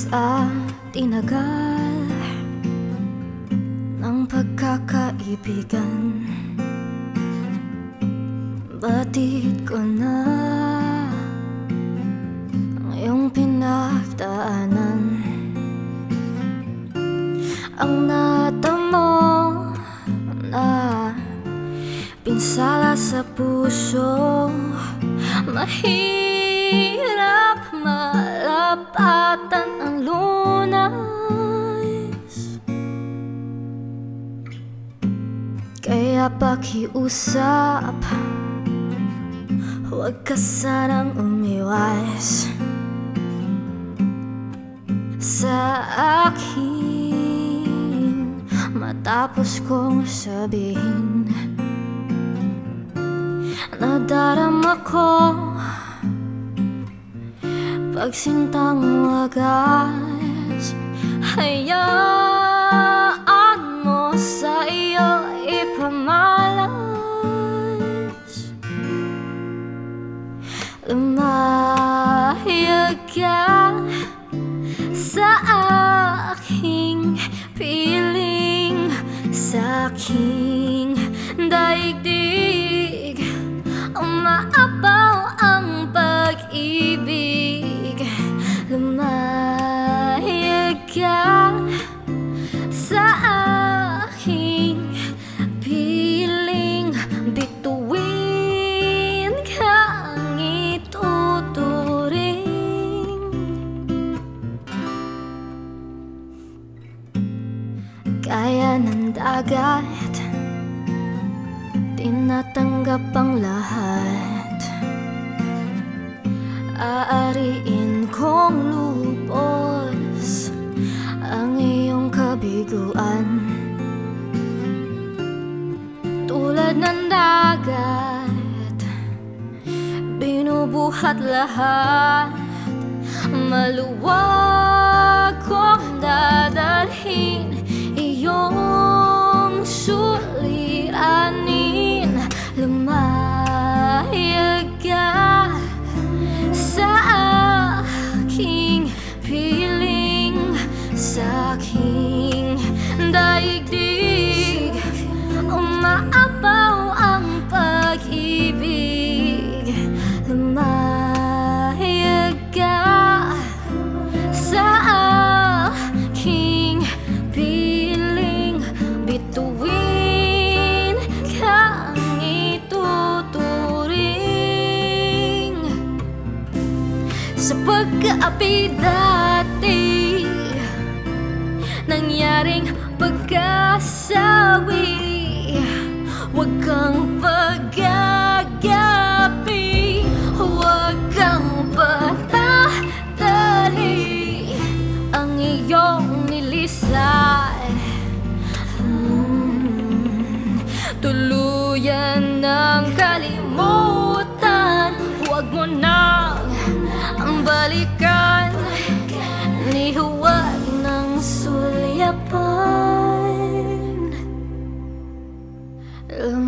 Sa tinagal ng pagkakaibigan, batid ko na ang iyong pinagdaanan. Ang natamo na pinsala sa puso, mahirap malapatan ang lunas. Kaya pakiusap, huwag ka sanang umiwas sa akin matapos kong sabihin. Nadarama ko pagsintang wagas, hayaan mo sa iyo ipamalas. Lumayag ka sa aking piling, sa aking daigdig. Umaapaw ang pag-ibig. Lumayag ka sa aking piling, bituin kang ituturing. Kaya ng dagat, tinatanggap ang lahat. Aariin kong lubos ang iyong kabiguan. Tulad ng dagat, binubuhat lahat. Maluwag kong dadalhin iyong suliranin. Lumayag ka sa aking piling, sa aking daigdig. Umaapaw ang pag-ibig. Lumayag ka sa aking piling, bituin kang ituturing. Sa pagkaapi dati, nangyaring pagkasawi, huwag kang paggagapi, huwag kang patadali ang iyong nilisan. Tuluyan ng kalimutan, huwag mo nang balikan, ni huwag ng sulyapan.